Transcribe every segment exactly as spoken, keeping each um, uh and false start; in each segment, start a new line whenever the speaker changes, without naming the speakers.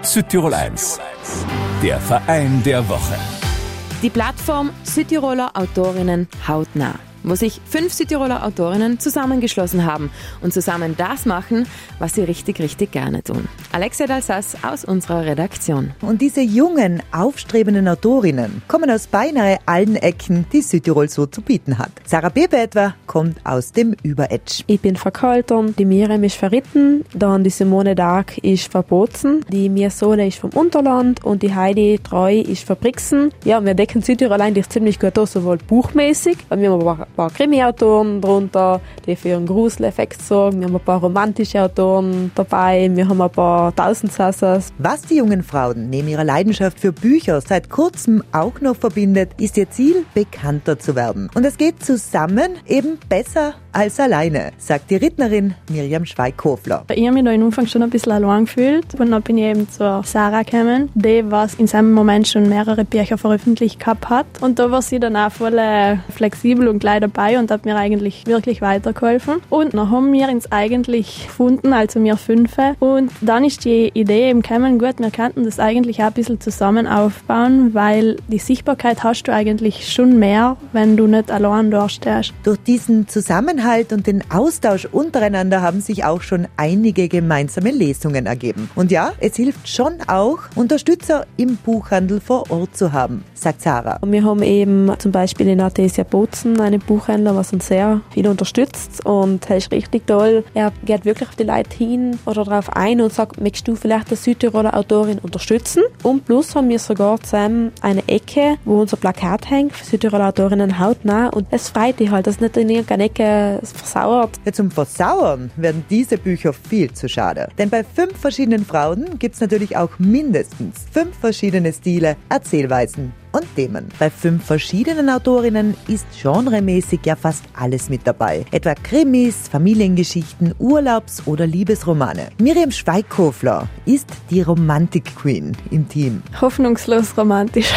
Südtirol eins, der Verein der Woche.
Die Plattform Südtiroler Autorinnen hautnah, wo sich fünf Südtiroler Autorinnen zusammengeschlossen haben und zusammen das machen, was sie richtig, richtig gerne tun. Alexia Dalsas aus unserer Redaktion.
Und diese jungen, aufstrebenden Autorinnen kommen aus beinahe allen Ecken, die Südtirol so zu bieten hat. Sarah Bebe etwa kommt aus dem Überetsch.
Ich bin Verkaltern, die Miriam ist Verritten, dann die Simone Dark ist Verbozen, die Mia Sole ist vom Unterland und die Heidi Treu ist Verbrixen. Ja, wir decken Südtirol eigentlich ziemlich gut aus, sowohl buchmäßig, wir haben aber ein paar Krimi-Autoren drunter, die für einen Gruseleffekt sorgen. Wir haben ein paar romantische Autoren dabei. Wir haben ein paar Tausendsassas.
Was die jungen Frauen neben ihrer Leidenschaft für Bücher seit kurzem auch noch verbindet, ist ihr Ziel, bekannter zu werden. Und es geht zusammen eben besser als alleine, sagt die Rednerin Miriam Schweikofler.
Ich habe mich da im Anfang schon ein bisschen allein gefühlt. Und dann bin ich eben zur Sarah gekommen, die was in seinem Moment schon mehrere Bücher veröffentlicht gehabt hat. Und da war sie dann auch voll flexibel und gleich dabei und hat mir eigentlich wirklich weitergeholfen. Und dann haben wir uns eigentlich gefunden, also wir Fünfe. Und dann ist die Idee eben gekommen, gut, wir könnten das eigentlich auch ein bisschen zusammen aufbauen, weil die Sichtbarkeit hast du eigentlich schon mehr, wenn du nicht allein da stehst.
Durch diesen Zusammenhalt und den Austausch untereinander haben sich auch schon einige gemeinsame Lesungen ergeben. Und ja, es hilft schon auch, Unterstützer im Buchhandel vor Ort zu haben, sagt Sarah.
Wir haben eben zum Beispiel in Artesia Bozen einen Buchhändler, was uns sehr viel unterstützt und er ist richtig toll. Er geht wirklich auf die Leute hin oder darauf ein und sagt, möchtest du vielleicht eine Südtiroler Autorin unterstützen? Und plus haben wir sogar zusammen eine Ecke, wo unser Plakat hängt, für Südtiroler Autorinnen hautnah und es freut dich halt, dass nicht in irgendeiner Ecke versauert.
Ja, zum Versauern werden diese Bücher viel zu schade. Denn bei fünf verschiedenen Frauen gibt es natürlich auch mindestens fünf verschiedene Stile, Erzählweisen und Themen. Bei fünf verschiedenen Autorinnen ist genremäßig ja fast alles mit dabei. Etwa Krimis, Familiengeschichten, Urlaubs- oder Liebesromane. Miriam Schweikofler ist die Romantik-Queen im Team.
Hoffnungslos romantisch.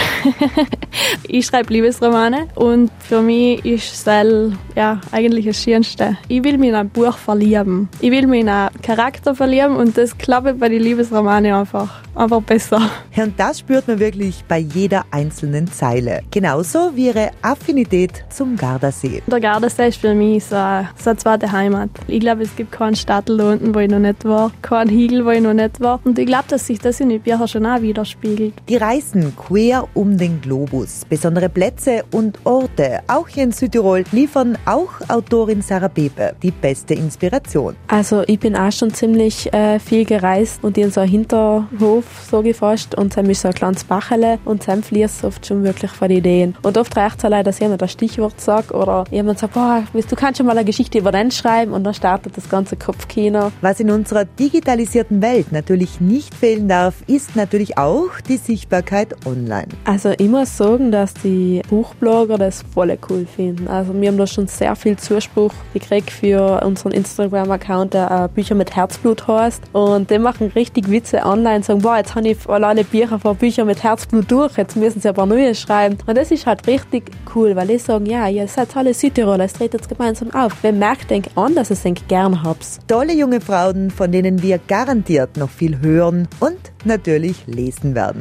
Ich schreibe Liebesromane und für mich ist das ja, eigentlich das Schönste. Ich will mich in ein Buch verlieben. Ich will mich in einen Charakter verlieben und das klappt bei den Liebesromanen einfach, einfach besser.
Ja, und das spürt man wirklich bei jeder einzelnen Zeile. Genauso wie ihre Affinität zum Gardasee.
Der Gardasee ist für mich so eine, so eine zweite Heimat. Ich glaube, es gibt keinen Stadtl da unten, wo ich noch nicht war, keinen Hügel, wo ich noch nicht war. Und ich glaube, dass sich das in den Büchern schon auch widerspiegelt.
Die Reisen quer um den Globus, besondere Plätze und Orte, auch hier in Südtirol, liefern auch Autorin Sarah Bebe die beste Inspiration.
Also ich bin auch schon ziemlich äh, viel gereist und in so einem Hinterhof so gefasst und dann ist so ein kleines Bachele und dann fließt oft schon wirklich von Ideen. Und oft reicht es allein, dass jemand ein Stichwort sagt oder jemand sagt, boah, du kannst schon mal eine Geschichte über den schreiben und dann startet das ganze Kopfkino.
Was in unserer digitalisierten Welt natürlich nicht fehlen darf, ist natürlich auch die Sichtbarkeit online.
Also ich muss sagen, dass die Buchblogger das voll cool finden. Also wir haben da schon sehr viel Zuspruch gekriegt für unseren Instagram-Account, der äh, Bücher mit Herzblut heißt. Und die machen richtig Witze online, sagen, boah, jetzt habe ich alle Bücher von Bücher mit Herzblut durch, jetzt müssen sie aber neue schreiben. Und das ist halt richtig cool, weil die sagen, ja, ihr seid alle Südtiroler, es dreht jetzt gemeinsam auf. Wer merkt, denkt an, dass ihr es gern habt.
Tolle junge Frauen, von denen wir garantiert noch viel hören und natürlich lesen werden.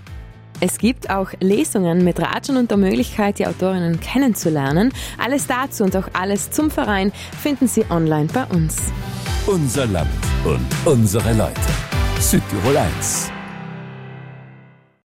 Es gibt auch Lesungen mit Ratschern und der Möglichkeit, die Autorinnen kennenzulernen. Alles dazu und auch alles zum Verein finden Sie online bei uns.
Unser Land und unsere Leute. Südtirol eins.